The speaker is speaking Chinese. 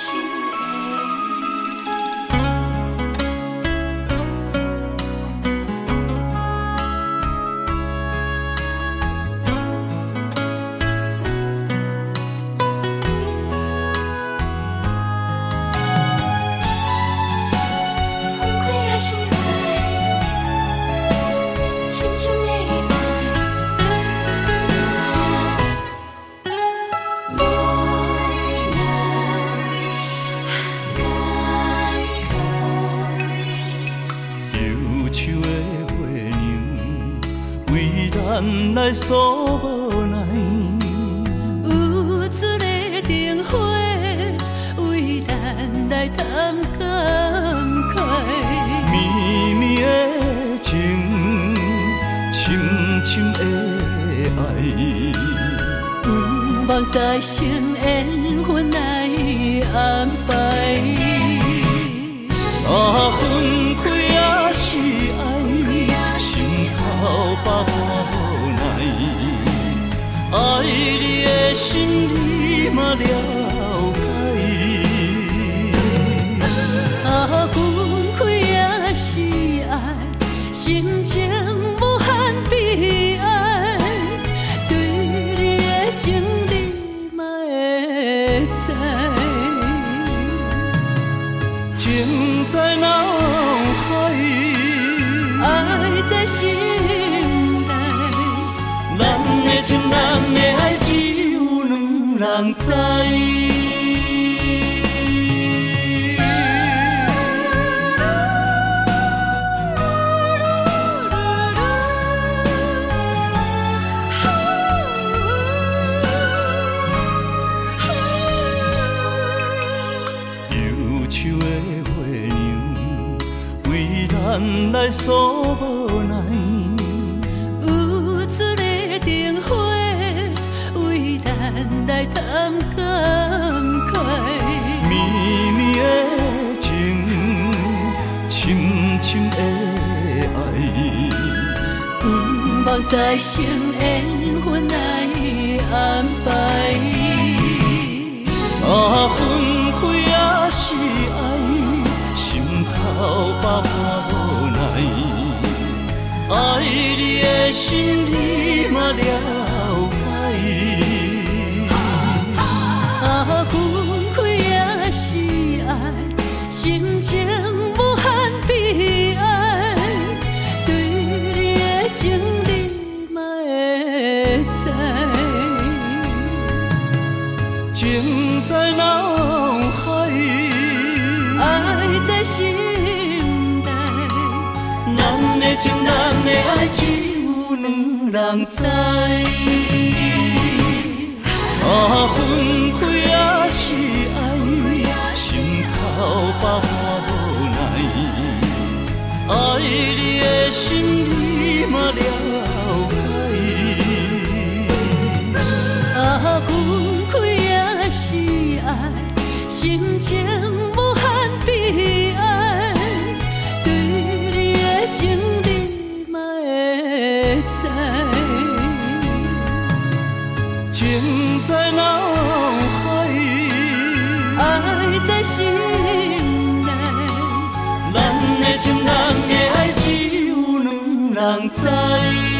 是咱来诉无奈， 有一个灯火为咱来谈感慨。 绵绵的情，深深的爱， 不望再成缘分来安排。 分开也是爱，心头百般无奈，爱你的心你嘛了解。 分开也是爱，心情无限悲哀。对你的情你嘛会知， 情在脑海， 爱在心内。 咱的情，咱的爱，只有两人知。忧愁的月亮，为咱来诉无奈。 有一个灯火为咱来谈感慨。 绵绵的情，深深的爱， 不望再成缘分来安排。 分开也是爱，心头百般无奈，爱你的心你嘛了解。 分开也是爱，心情无限悲哀。对你的情你嘛会知， 情在脑海， 爱在心内。 咱的情，咱的爱，只有两人知。分开也是爱，心头百般无奈，爱你的心你嘛了解。 分开也是爱，心情无限悲哀。对你的情你嘛会知， 情在脑海， 爱在心内。 咱的情，咱的爱，只有两人知。